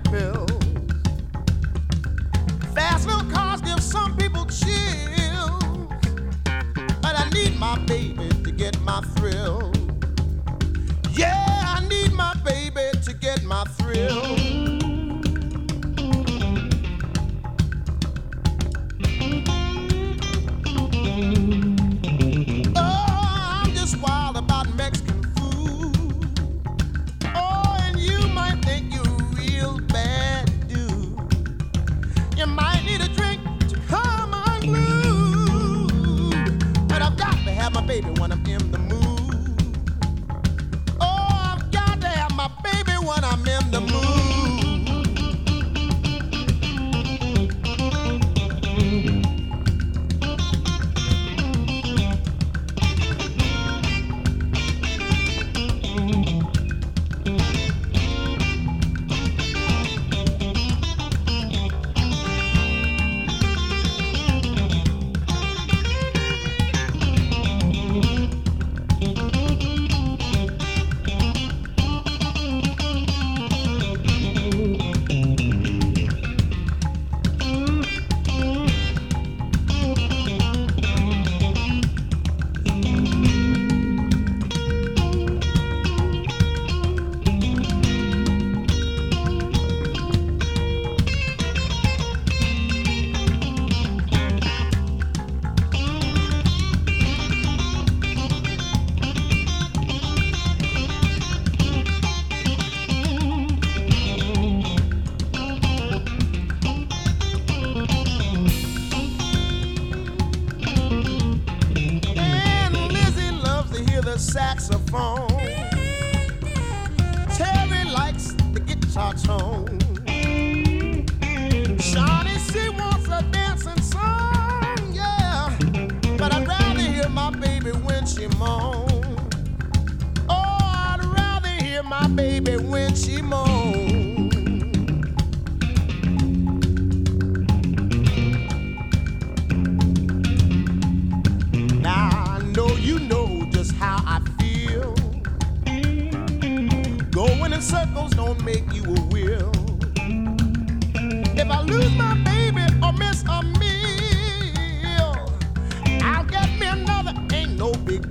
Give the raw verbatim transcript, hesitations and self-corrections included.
pills. Fast little cars give some people chills, but I need my baby to get my thrill. Yeah, I need my baby to get my thrill. Baby, when I'm in the mood. Oh, I've got to have my baby when I'm in the mood. Saxophone. Terry likes the guitar tone. Shawnee, she wants a dancing song, yeah. But I'd rather hear my baby when she moans. Oh, I'd rather hear my baby when she moans. Now I know you know how I feel. Going in circles don't make you a will. If I lose my baby or miss a meal, I'll get me another, ain't no big